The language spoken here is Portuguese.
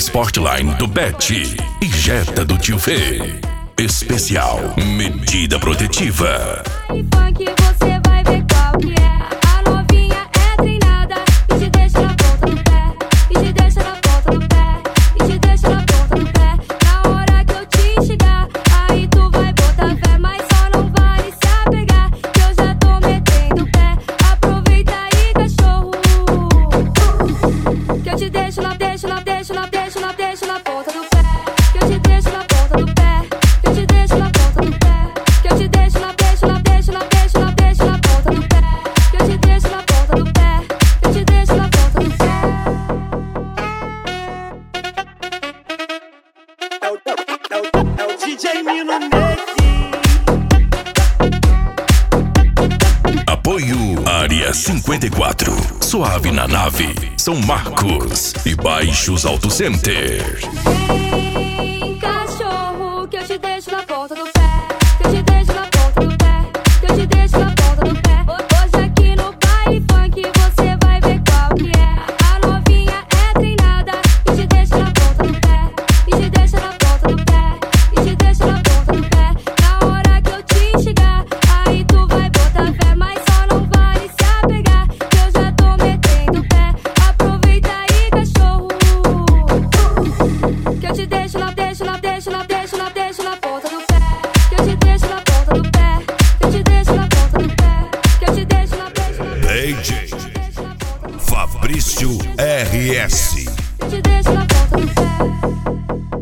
Sportline do Bet e Jetta do Tio Fê. Especial Medida Protetiva. Funk você vai ver qual que é. A novinha é treinada e te deixa na ponta do pé. E te deixa na ponta do pé. E te deixa na ponta do pé. Na hora que eu te instigar, aí tu vai botar fé. Mas só não vale se apegar, que eu já tô metendo o pé. Aproveita aí, cachorro, que eu te deixo na, deixo na, deixo na, deixo na, deixo na ponta do pé. Que eu te deixo na ponta do pé. Que eu te deixo na ponta do pé. Que eu te deixo na, deixo na, deixo na, deixo na, deixo na ponta do pé. Que eu te deixo na ponta do pé. Que eu te deixo na ponta do pé. É o DJ Nino Neck. Apoio Área 54. Suave na nave. São Marcos e Baixos Auto Center. Vem, cachorro, que eu te deixo na ponta do pé. Que eu te deixo na ponta do pé. Que eu te deixo na ponta do pé. Hoje aqui no baile funk você vai ver qual que é. A novinha é treinada e te deixa na ponta do pé. E te deixa na ponta do pé. E te deixa na ponta do pé. Na hora que eu te instigar, aí tu vai botar fé. Mas só não vale se apegar, que eu já tô metendo o pé. Aproveita aí, cachorro, que eu te deixo na, deixo na, deixo na, deixo na, deixo na ponta do pé. Que eu te deixo na ponta do pé. Que eu te deixo na ponta do pé. Que eu te deixo na, deixo na, DJ Fabrício RS. eu te deixo na ponta do pé.